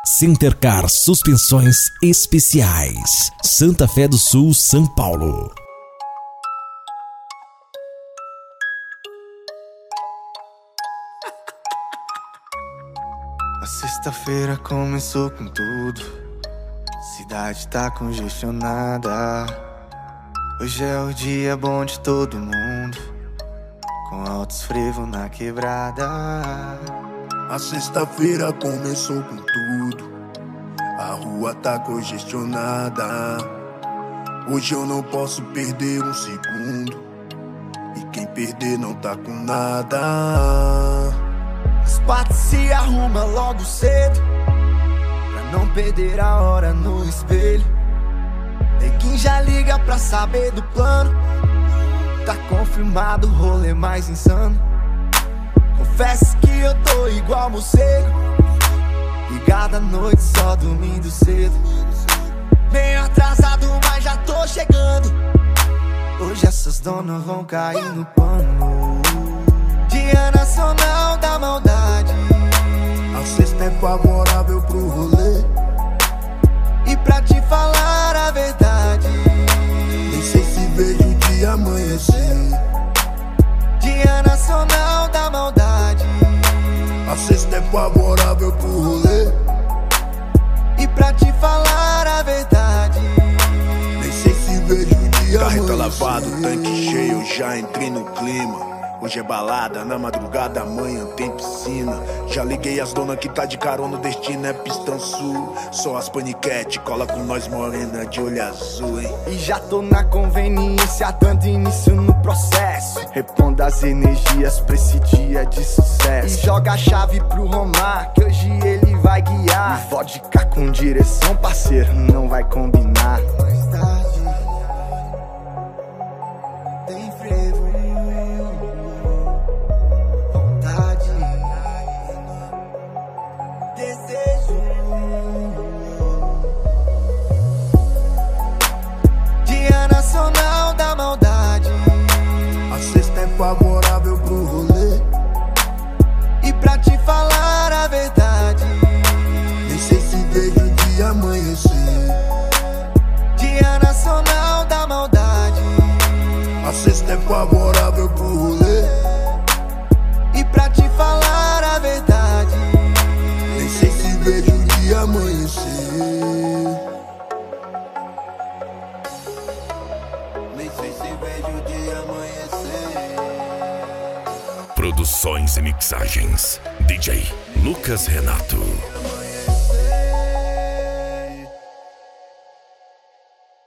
Centercar Suspensões Especiais, Santa Fé do Sul, São Paulo. A sexta-feira começou com tudo, cidade tá congestionada. Hoje é o dia bom de todo mundo, com altos frevo na quebrada. A sexta-feira começou com tudo, a rua tá congestionada. Hoje eu não posso perder um segundo, e quem perder não tá com nada. As partes se arruma logo cedo, pra não perder a hora no espelho. Neguinho já liga pra saber do plano, tá confirmado o rolê mais insano. Confesso que eu tô igual morcego, ligado à noite só dormindo cedo. Meio atrasado, mas já tô chegando. Hoje essas donas vão cair no pano. Dia Nacional da Maldade, a sexta é favorável pro rolê, e pra te falar a verdade, nem sei se vejo o dia amanhecer. Dia Nacional da Maldade, a sexta é favorável pro rolê, e pra te falar a verdade, nem sei se vejo o dia Carro tá amanhecer. lavado, tanque cheio, já entrei no clima. Hoje é balada, na madrugada amanhã tem piscina. Já liguei as donas que tá de carona, o destino é Pistão Sul. Só as paniquete, cola com nós morena de olho azul, hein. E já tô na conveniência, dando início no processo. Reponda as energias pra esse dia de sucesso. E joga a chave pro Romar, que hoje ele vai guiar. E vodka com direção, parceiro, não vai combinar. Mais tarde tem frevo, vontade, desejo. Dia Nacional da Maldade, A sexta é favorável pro rolê, e pra te falar a verdade, nem sei se vejo o dia amanhecer. Dia Nacional da Maldade, A sexta é favorável pro rolê, e pra te falar a verdade, nem sei se vejo o dia amanhecer. Nem sei se vejo o dia amanhecer. Produções e mixagens, DJ Lucas Renato.